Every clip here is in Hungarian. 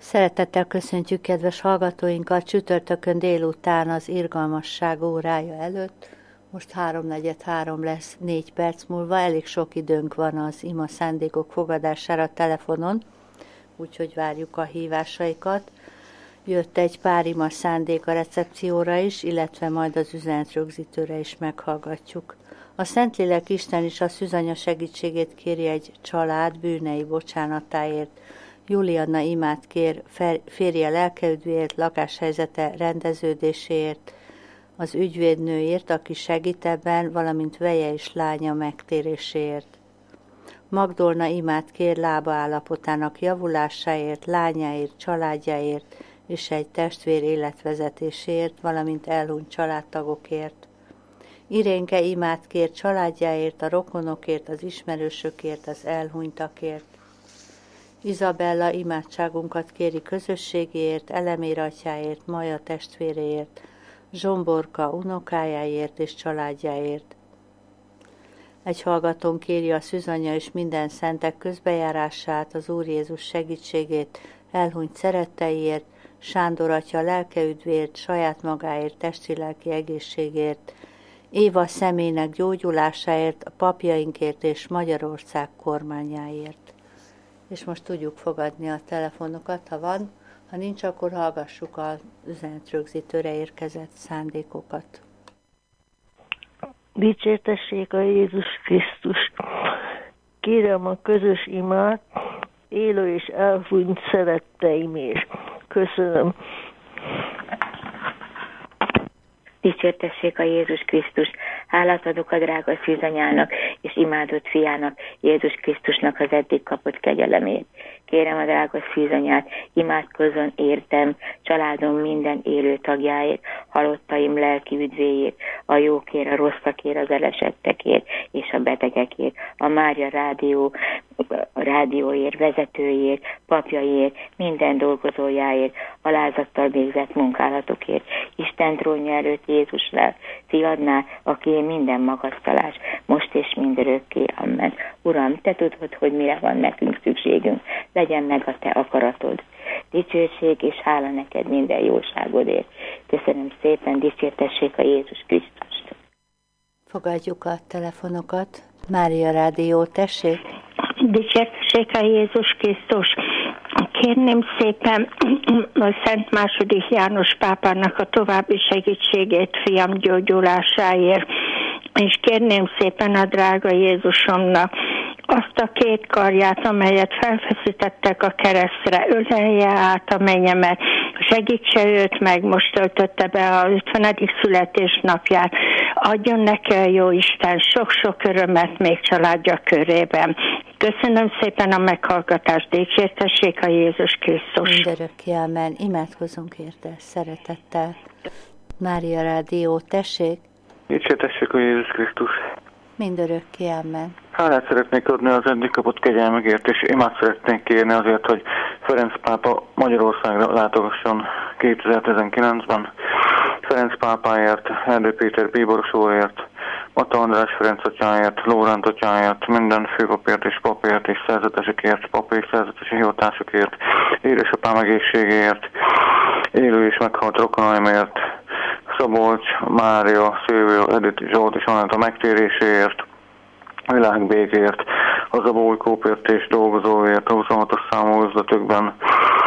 Szeretettel köszöntjük kedves hallgatóinkat csütörtökön délután az irgalmasság órája előtt. Most 3:43 lesz, 4 perc múlva. Elég sok időnk van az ima szándékok fogadására a telefonon, úgyhogy várjuk a hívásaikat. Jött egy pár ima szándék a recepcióra is, illetve majd az üzenetrögzítőre is meghallgatjuk. A Szentlélek Isten is a szűzanya segítségét kéri egy család bűnei bocsánatáért. Julianna imát kér férje lelkeüdvéért, lakáshelyzete rendeződéséért, az ügyvédnőért, aki segít ebben, valamint veje és lánya megtéréséért. Magdolna imát kér lába állapotának javulásáért, lányáért, családjáért és egy testvér életvezetéséért, valamint elhunyt családtagokért. Irénke imát kér családjáért, a rokonokért, az ismerősökért, az elhunytakért. Izabella imádságunkat kéri közösségéért, Elemér atyáért, Maja testvéréért, Zsomborka unokájáért és családjáért. Egy hallgatón kéri a szűzanya és minden szentek közbejárását, az Úr Jézus segítségét, elhunyt szeretteiért, Sándor atya lelkeüdvért, saját magáért, testi-lelki egészségért, Éva személynek gyógyulásáért, a papjainkért és Magyarország kormányáért. És most tudjuk fogadni a telefonokat, ha van, ha nincs, akkor hallgassuk az üzenetrögzítőre érkezett szándékokat. Dicsértessék a Jézus Krisztus! Kérem a közös imát, élő és elhunyt szeretteimért. Köszönöm. Dicsértessék a Jézus Krisztus! Hálát adok a drága szűzanyának és imádott fiának, Jézus Krisztusnak az eddig kapott kegyelemért. Kérem a drága szűzanyát, imádkozzon értem, családom minden élő tagjáért, halottaim lelki üdvéért, a jókért, a rosszakért, az elesettekért és a betegekért, a Mária rádióért, vezetőért, papjaiért, minden dolgozójáért, alázattal végzett munkálatokért. Isten trónja előtt Jézusnál, fiadnál, aki minden magasztalás, most és mindörökké. Amen. Uram, te tudod, hogy mire van nekünk szükségünk. Legyen meg a te akaratod. Dicsőség és hála neked minden jóságodért. Köszönöm szépen, dicsértessék a Jézus Krisztust. Fogadjuk a telefonokat. Mária Rádió, tessék! Dicsértessék a Jézus Krisztus! Kérném szépen a Szent II. János pápának a további segítségét fiam gyógyulásáért, és kérném szépen a drága Jézusomnak azt a két karját, amelyet felfeszítettek a keresztre, ölelje át a mennyemet, segítse őt meg, most töltötte be a 50. születésnapját, adjon neki a Jóisten sok-sok örömet még családja körében. Köszönöm szépen a meghallgatást, dicsértessék a Jézus Krisztus. Mindörökké, amen. Imádkozunk érte szeretettel. Mária Rádió, tessék! Dicsértessék a Jézus Krisztus. Mindörökké, amen. Hálát szeretnék adni az eddig kapott kegyelmekért, és imát szeretnék kérni azért, hogy Ferenc pápa Magyarországra látogasson 2019-ben. Ferenc pápáért, Erdő Péter bíborsóért, Mata András Ferenc atyáért, Lóránt atyáért, minden főpapért és papért és szerzetesekért, papi és szerzetesi hivatásokért, édesapám egészségéért, élő és meghalt rokonaimért, Szabolcs, Mária, Szilvia, Edith, Zsolt és Anett a megtéréséért, világbékért, az abójkópért és dolgozóért, a 26-os számú üzletekben,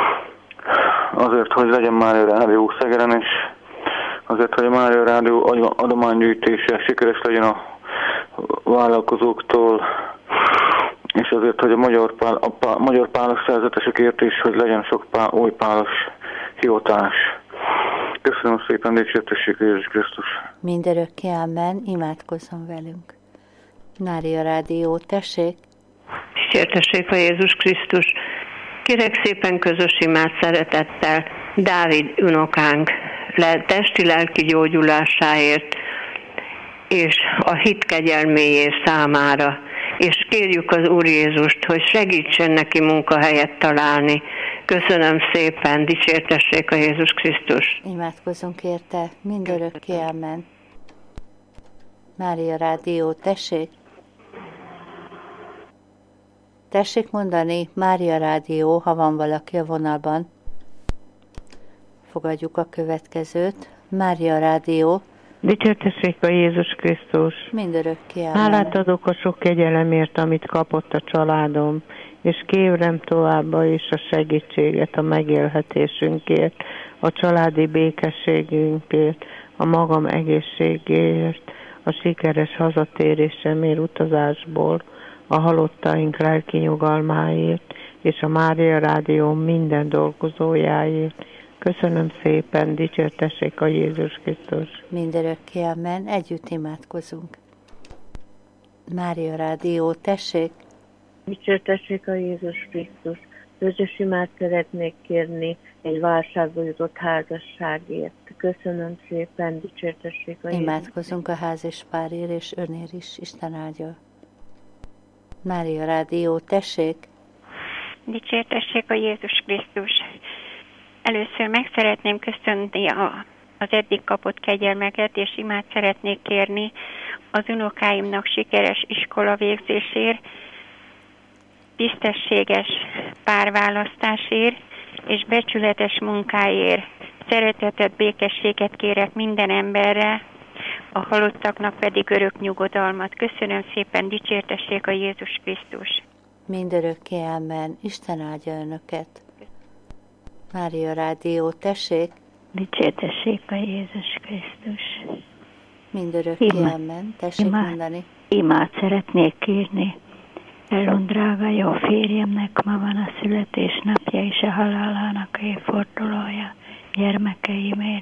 azért, hogy legyen Mária Rádió Szegeden is, azért, hogy a Mária Rádió adománygyűjtése sikeres legyen a vállalkozóktól, és azért, hogy a magyar pálos szerzetesekért is, hogy legyen sok új pálos hivatás. Köszönöm szépen, dicsértessék Jézus Krisztus. Mindörökké, amen. Imádkozzon velünk. Mária Rádió, tessék! Dicsértessék a Jézus Krisztus! Kérek szépen közös imát szeretettel Dávid unokánk testi-lelki gyógyulásáért és a hit kegyelméért számára. És kérjük az Úr Jézust, hogy segítsen neki munkahelyet találni. Köszönöm szépen, dicsértessék a Jézus Krisztus. Imádkozzunk érte, mindörökké, amen. Mária Rádió, tessék! Tessék mondani, Mária Rádió, ha van valaki a vonalban. elfogadjuk a következőt. Mária Rádió. Dicsértessék a Jézus Krisztus. Mindörökké amen. Hálát adok a sok kegyelemért, amit kapott a családom, és kérem továbbá is a segítséget a megélhetésünkért, a családi békességünkért, a magam egészségéért, a sikeres hazatérésemért utazásból, a halottaink lelki nyugalmáért, és a Mária Rádió minden dolgozójáért. Köszönöm szépen, dicsértessék a Jézus Krisztus. Mindörökké amen. Együtt imádkozunk. Mária Rádió, tessék! Dicsértessék a Jézus Krisztus. Közös imát szeretnék kérni egy válságba jutott házasságért. Köszönöm szépen, dicsértessék a Jézus. Imádkozunk a ház és párért, és önér is, Isten áldja. Mária Rádió, tessék! Dicsértessék a Jézus Krisztus. Először meg szeretném köszönni az eddig kapott kegyelmeket, és imát szeretnék kérni az unokáimnak sikeres iskola végzésért, tisztességes párválasztásért és becsületes munkáért. Szeretetet, békességet kérek minden emberre, a halottaknak pedig örök nyugodalmat. Köszönöm szépen, dicsértessék a Jézus Krisztus. Mindörökké amen. Isten áldja önöket. Mária Rádió, tessék! Dicsértessék a Jézus Krisztus. Mindörökké amen. Tessék mondani. Imát szeretnék kérni. Elon drága jó férjemnek ma van a születésnapja és a halálának évfordulója. Gyermekeimért,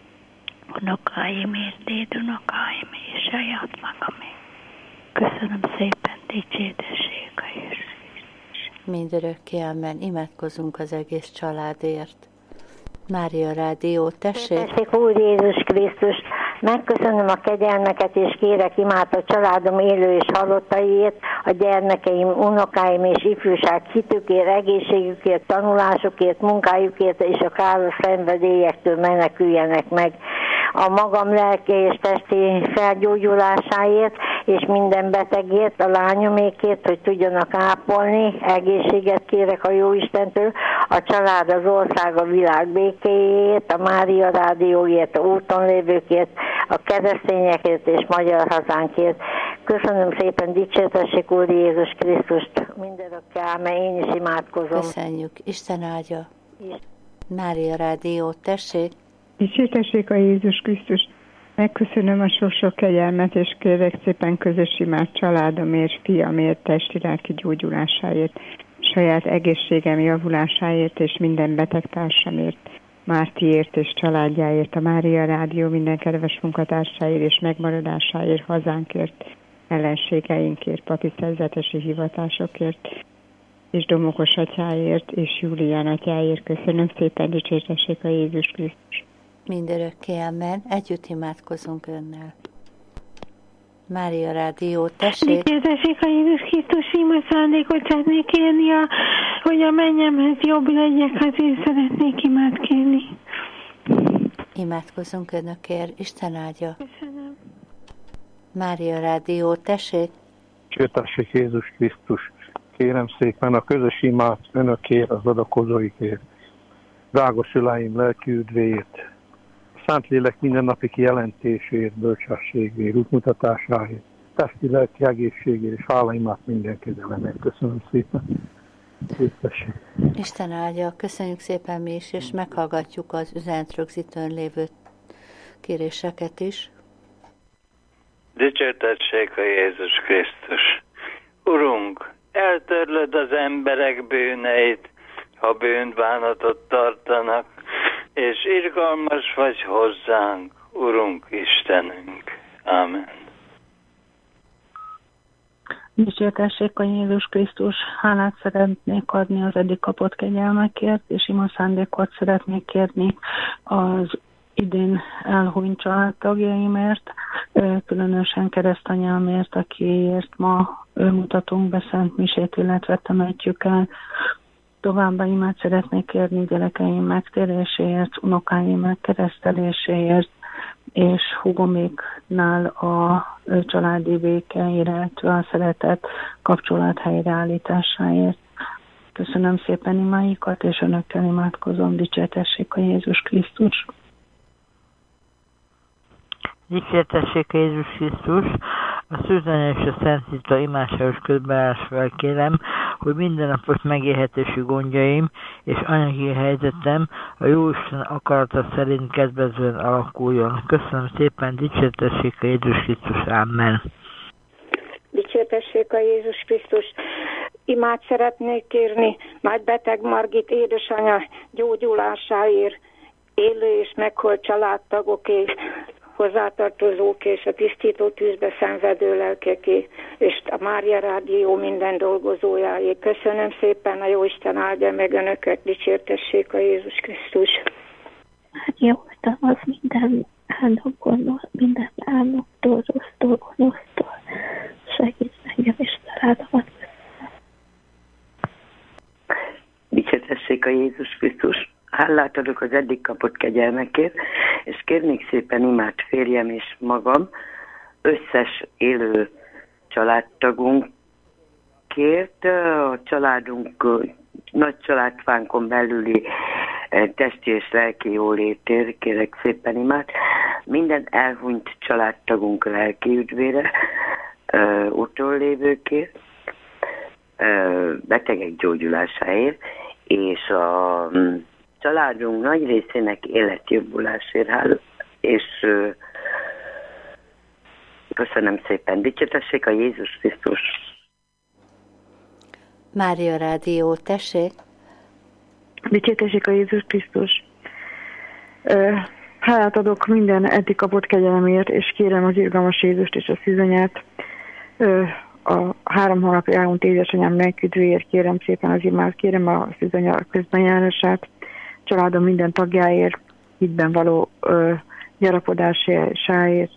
unokáimért, dédunokáim és saját magamért. Köszönöm szépen, dicsértessék a Jézus Krisztus. Mindörökké amen. Imádkozunk az egész családért. Mária Rádió, tessék! Tessék, Úr Jézus Krisztus! Megköszönöm a kegyelmeket, és kérek imát a családom élő és halottaiért, a gyermekeim, unokáim és ifjúság hitükért, egészségükért, tanulásukért, munkájukért és a káros szenvedélyektől meneküljenek meg. A magam lelki és testi felgyógyulásáért, és minden betegért, a lányomékért, hogy tudjanak ápolni, egészséget kérek a Jóistentől, a család, az ország, a világ békéjét, a Mária Rádióért, a úton lévőkért, a keresztényekért és magyar hazánkért. Köszönöm szépen, dicsértessék Úr Jézus Krisztust, mindörökké ámen, én is imádkozom. Köszönjük, Isten áldja. Mária Rádió, tessék! Dicsértessék a Jézus Krisztus. Megköszönöm a sok kegyelmet, és kérek szépen közös imát családomért, fiamért, testi-lelki gyógyulásáért, saját egészségem javulásáért, és minden betegtársamért, Mártiért és családjáért, a Mária Rádió minden kedves munkatársáért és megmaradásáért, hazánkért, ellenségeinkért, papi szerzetesi hivatásokért, és Domokos atyáért, és Júlián atyáért. Köszönöm szépen, dicsértessék a Jézus Krisztus. Mindörökké amen. Együtt imádkozunk önnel. Mária Rádió, tessék! Dicsértessék a Jézus Krisztus, ima szándékot szeretnék kérni, hogy a mennyemhez jobb legyek, azért szeretnék imát kérni. Imádkozunk önökért, Isten áldja. Köszönöm. Mária Rádió, tessék! Dicsértessék Jézus Krisztus! Kérem szépen a közös imát önökért, az adakozóikért, drága szüleim lelki üdvéért, Szentlélek mindennapi kijelentésért, bölcsességért, útmutatásáért, testi lelki egészségért, és hálaimát minden kegyelemért. Köszönöm szépen. Köszönöm. Isten áldja, köszönjük szépen mi is, és meghallgatjuk az üzenetrögzítőn lévő kéréseket is. Dicsértessék a Jézus Krisztus! Urunk, eltörlöd az emberek bűneit, ha bűnbánatot tartanak, és irgalmas vagy hozzánk, Urunk Istenünk. Amen. Dicsértessék a Jézus Krisztus, hálát szeretnék adni az eddig kapott kegyelmekért, és ima szándékot szeretnék kérni az idén elhunyt családtagjaimért, különösen keresztanyámért, akiért ma mutatunk be szent misét, illetve temetjük el. Továbbá imát szeretnék kérni gyerekeim megtéréséért, unokáim megkereszteléséért, és hugoméknál a családi béke, illetve a szeretet kapcsolat helyreállításáért. Köszönöm szépen imáikat, és önökkel imádkozom. Dicsértessék a Jézus Krisztus. Dicsértessék a Jézus Krisztus. A Szűzanya és a Szent Zita imásához közbeállásával kérem, hogy mindennapos megélhetésű gondjaim és anyagi helyzetem a Jóisten akarata szerint kedvezően alakuljon. Köszönöm szépen, dicsértessék a Jézus Krisztus. Amen. Dicsértessék a Jézus Krisztus. Imát szeretnék kérni nagy beteg Margit édesanyja gyógyulásáért, élő és meghalt családtagokért, hozzátartozók és a tisztító tűzbe szenvedő lelkeké, és a Mária Rádió minden dolgozójáért. Köszönöm szépen, a Jóisten áldja meg önöket, dicsértessék a Jézus Krisztus. Hát Jóisten az minden elnökgondol, minden elnöktől, rossztól, gonosztól. Segíts engem és családomat. Dicsértessék a Jézus Krisztus. Hálát adok az eddig kapott kegyelmekért, és kérnék szépen imát férjem és magam, összes élő családtagunkért, a családunk nagy családfánkon belüli testi és lelki jólétért kérek szépen imát, minden elhunyt családtagunk lelki üdvére, úton lévőkért, betegek gyógyulásáért, és a családunk nagy részének életjobbulásért hál, és köszönöm szépen. Dicsértessék a Jézus Krisztus. Mária Rádió, tessék. Dicsértessék a Jézus Krisztus. Hálát adok minden eddig kapott kegyelemért, és kérem az irgalmas Jézust és a szűzanyát. A 3 hónapja elhunyt édesanyám lelküdvéért kérem szépen az imát, kérem a szűzanya közbenjárását, családom minden tagjáért, hitben való gyarapodásáért.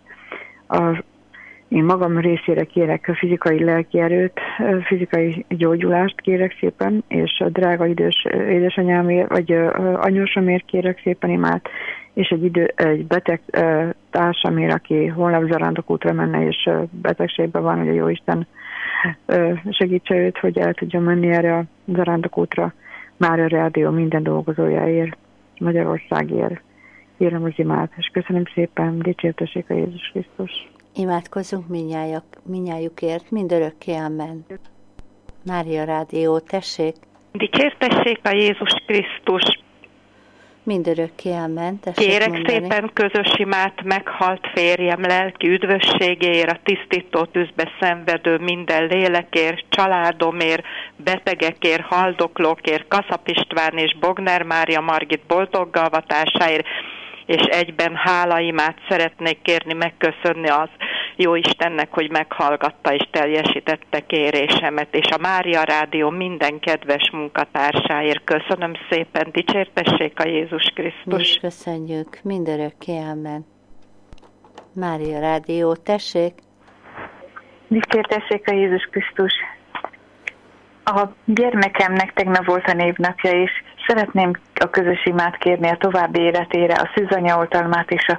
Én magam részére kérek a fizikai lelki erőt, fizikai gyógyulást kérek szépen, és a drága idős édesanyámért, vagy anyósomért kérek szépen imát, és egy beteg társamért, aki holnap zarándokútra menne, és betegségben van, hogy a Jóisten segítse őt, hogy el tudjon menni erre a zarándokútra. Mária Rádió minden dolgozójáért, Magyarországért. Kérem az imát, és köszönöm szépen, dicsértessék a Jézus Krisztus. Imádkozzunk mindnyájukért, mindörökké, amen. Mária Rádió, tessék. Dicsértessék a Jézus Krisztus. Mindörökké, amen. Tessék kérek mondani. Szépen közös imát meghalt férjem lelki üdvösségéért, a tisztító tűzbe szenvedő minden lélekért, családomért, betegekért, haldoklókért, Kaszap István és Bogner Mária Margit boldoggalvatásáért, és egyben hálaimát szeretnék kérni, megköszönni az jó Istennek, hogy meghallgatta és teljesítette kérésemet, és a Mária Rádió minden kedves munkatársáért köszönöm szépen, dicsértessék a Jézus Krisztus. Mi is köszönjük, mindörökké, amen. Mária Rádió, tessék. Dicsértessék a Jézus Krisztus. A gyermekemnek tegnap volt a névnapja, és szeretném a közös imát kérni a további életére, a szűzanya oltalmát és a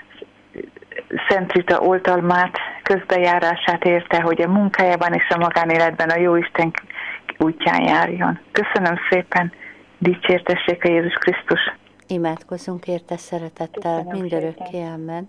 Szent Rita oltalmát, közbejárását érte, hogy a munkájában és a magánéletben a Jóisten útján járjon. Köszönöm szépen, dicsértessék a Jézus Krisztus. Imádkozzunk érte szeretettel, mindörökké, amen.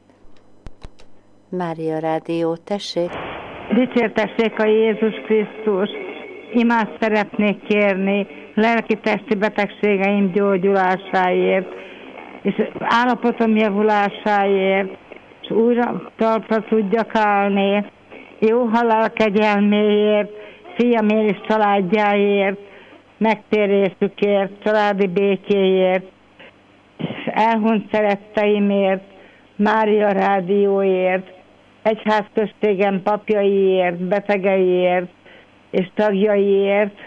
Mária Rádió, tessék. Dicsértessék a Jézus Krisztus. Imát szeretnék kérni lelki-testi betegségeim gyógyulásáért, és állapotom javulásáért, és újra talpra tudjak állni, jó halál kegyelméért, fiamért és családjáért, megtérésükért, családi békéért, és elhunyt szeretteimért, Mária Rádióért, egyházközségem papjaiért, betegeiért, és tagjaiért,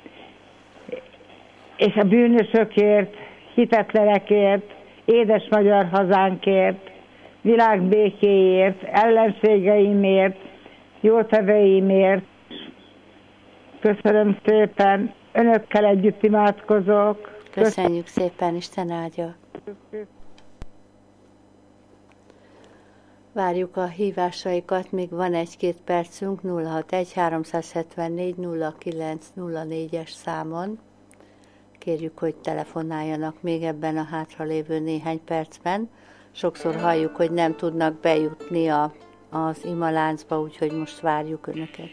és a bűnösökért, hitetlenekért, édes magyar hazánkért, világbékéért, ellenségeimért, jótevőimért. Köszönöm szépen, önökkel együtt imádkozok. Köszönjük szépen, Isten áldja. Várjuk a hívásaikat, még van 1-2 percünk, 061 374 0904-es számon. Kérjük, hogy telefonáljanak még ebben a hátralévő néhány percben. Sokszor halljuk, hogy nem tudnak bejutni az imaláncba, úgyhogy most várjuk Önöket.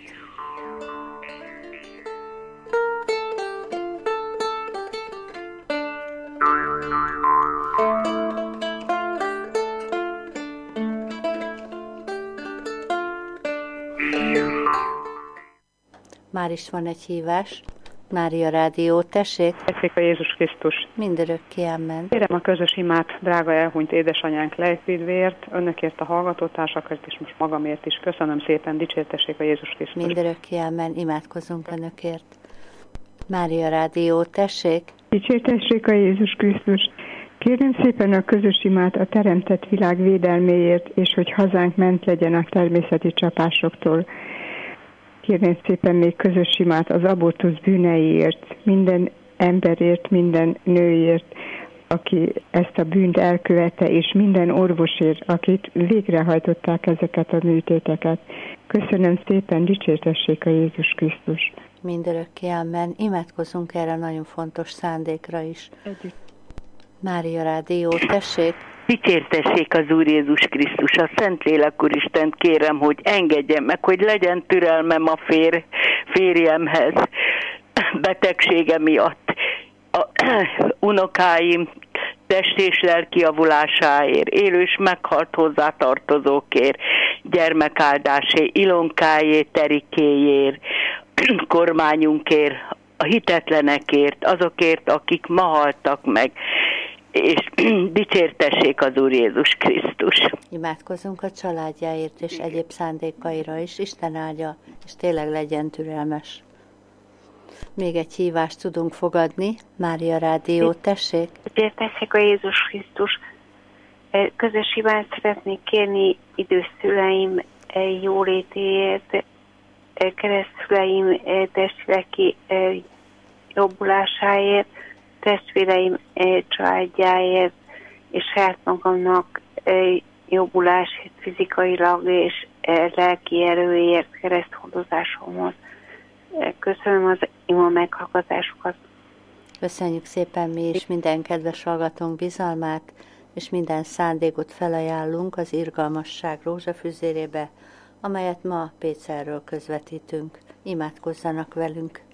Már is van egy hívás. Mária Rádió, tessék! Tessék a Jézus Krisztus! Mindörökké amen. Kérem a közös imát, drága elhunyt édesanyánk lelkvidvéért, önökért a hallgatótársakért és most magamért is. Köszönöm szépen, dicsértessék a Jézus Krisztus! Mindörökké amen, imádkozunk önökért. Mária Rádió, tessék! Dicsértessék a Jézus Krisztus! Kérem szépen a közös imát a teremtett világ védelméért, és hogy hazánk ment legyen a természeti csapásoktól. Kérem szépen még közös imát az abortusz bűneiért, minden emberért, minden nőért, aki ezt a bűnt elkövette, és minden orvosért, akik végrehajtották ezeket a műtéteket. Köszönöm szépen, dicsértessék a Jézus Krisztus! Mindörökké amen. Imádkozunk erre a nagyon fontos szándékra is. Együtt. Mária Rádió, tessék! Dicsértessék az Úr Jézus Krisztus, a Szentlélek Úristent kérem, hogy engedjen meg, hogy legyen türelmem a férjemhez betegsége miatt. A unokáim test és lelki javulásáért, élő és meghalt hozzátartozókért, gyermekáldásért, Ilonkáért, Terikéért, kormányunkért, a hitetlenekért, azokért, akik ma haltak meg, és dicsértessék az Úr Jézus Krisztus. Imádkozunk a családjáért és egyéb szándékaira is. Isten áldja, és tényleg legyen türelmes. Még egy hívást tudunk fogadni. Mária Rádió, tessék! Dicsértessék a Jézus Krisztus! Közös hívát szeretnék kérni időszüleim jólétéért, keresztszüleim testi-lelki jobbulásáért, testvéreim családjáért, és saját magamnak jobbulásért fizikailag és lelki erőért, kereszthordozásomhoz. Köszönöm az ima meghallgatásukat. Köszönjük szépen mi is minden kedves hallgatónk bizalmát, és minden szándékot felajánlunk az Irgalmasság rózsafüzérébe, amelyet ma Pécelről közvetítünk. Imádkozzanak velünk!